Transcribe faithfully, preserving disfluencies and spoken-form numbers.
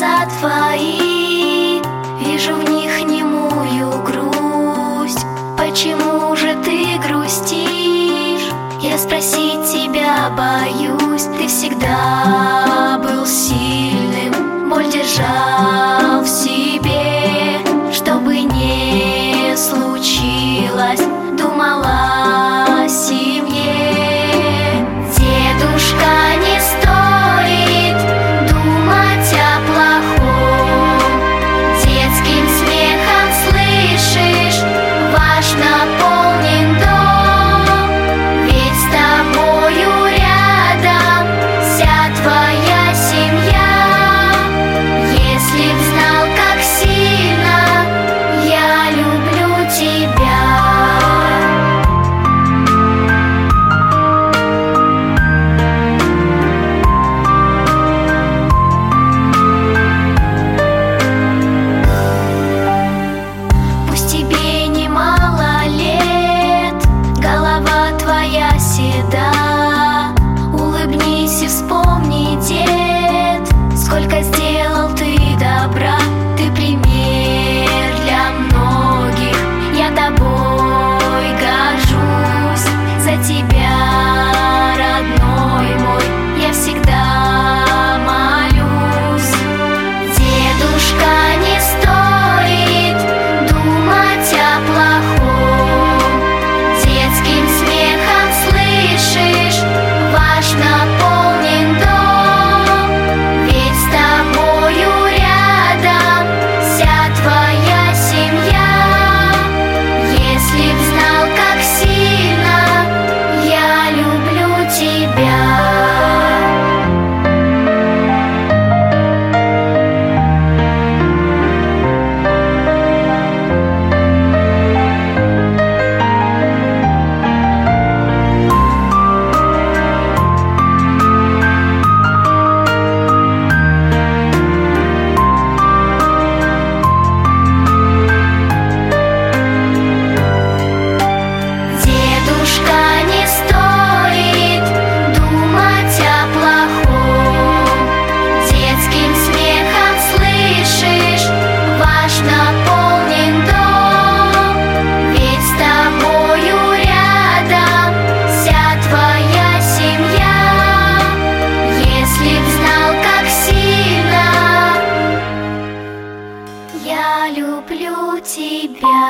глаза твои, вижу в них немую грусть. Почему же ты грустишь? Я спросить тебя боюсь. Ты всегда был сильным, боль держал в себе. Что бы ни случилось, думала о семье. Дедушка, не стоит думать о плохом. Детским смехом, слышишь, ваш наполнен дом. Ведь с тобою рядом вся твоя семья. Если б знал, как сильно я люблю тебя. Пусть тебе немало лет, голова твоя седа. Улыбнись и вспомни, дед, сколько сделал ты добра. Ты пример для многих, я тобой горжусь. За тебя, родной мой, я всегда молюсь. Дедушка, не стоит думать о плохом. Детским смехом, слышишь, ваш наполнен дом. Ведь с тобою рядом вся твоя семья. Если б знал, как сильно я люблю тебя. Дедушка, не стоит думать о плохом. Детским смехом, слышишь, ваш наполнен дом. Ведь с тобою рядом вся твоя семья. Если б знал, как сильно я люблю тебя.